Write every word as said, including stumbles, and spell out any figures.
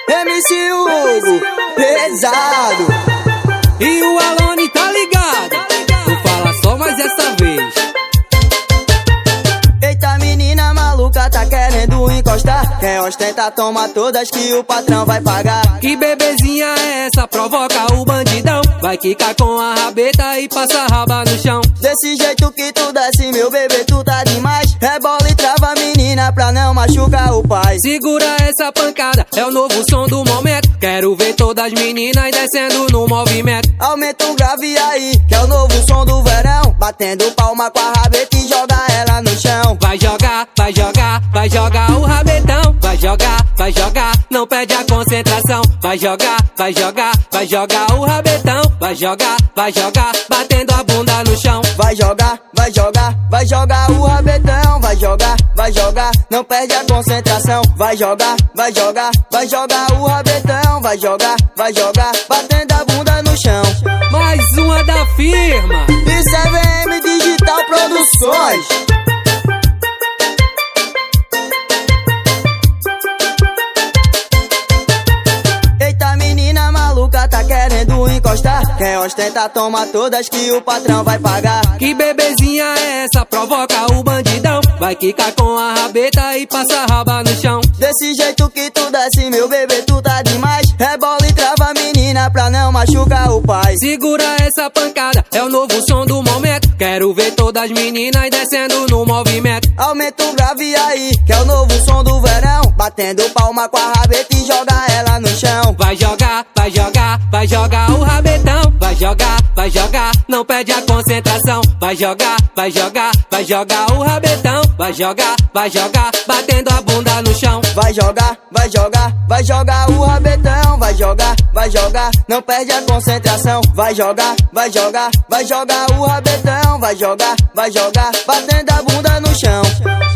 M C Hugo, pesado. E o Alone tá ligado? Vou falar só mais essa vez. Eita menina maluca, tá querendo encostar. Quer ostentar, toma todas que o patrão vai pagar. Que bebezinha é essa? Provoca o bandidão. Vai quicar com a rabeta e passa a raba no chão. Desse jeito que tu desce, meu bebê, tu tá demais. Rebola e trava, menina, pra não machucar o pai. Segura essa pancada, é o novo som do momento. Quero ver todas as meninas descendo no movimento. Aumenta o grave aí, que é o novo som do verão. Batendo palma com a rabeta e joga ela no chão. Vai jogar, vai jogar, vai jogar o rabetão. Vai jogar, vai jogar, não perde a concentração. Vai jogar, vai jogar, vai jogar o rabetão. Vai jogar, vai jogar, batendo a bunda no chão. Vai jogar, vai jogar, vai jogar o rabetão. Vai jogar, vai jogar, não perde a concentração. Vai jogar, vai jogar, vai jogar o rabetão. Vai jogar, vai jogar, batendo a bunda no chão. Mais uma da firma. Isso é V M Digital Produções. Eita menina maluca, tá querendo encostar. Quer ostentar, toma todas que o patrão vai pagar. Que bebezinha é essa? Provoca o bandidão. Vai quicar com a rabeta e passa a raba no chão. Desse jeito que tu desce, meu bebê, tu tá demais. Rebola e trava, menina, pra não machucar o pai. Segura essa pancada, é o novo som do momento. Quero ver todas as meninas descendo no movimento. Aumenta o grave aí, que é o novo som do verão. Batendo palma com a rabeta e joga ela no chão. Vai jogar, vai jogar, vai jogar o rabetão. Vai jogar, vai jogar, não perde a concentração. Vai jogar, vai jogar, vai jogar o rabetão. Vai jogar, vai jogar, batendo a bunda no chão. Vai jogar, vai jogar, vai jogar o rabetão. Vai jogar, vai jogar, não perde a concentração. Vai jogar, vai jogar, vai jogar o rabetão. Vai jogar, vai jogar, batendo a bunda no chão.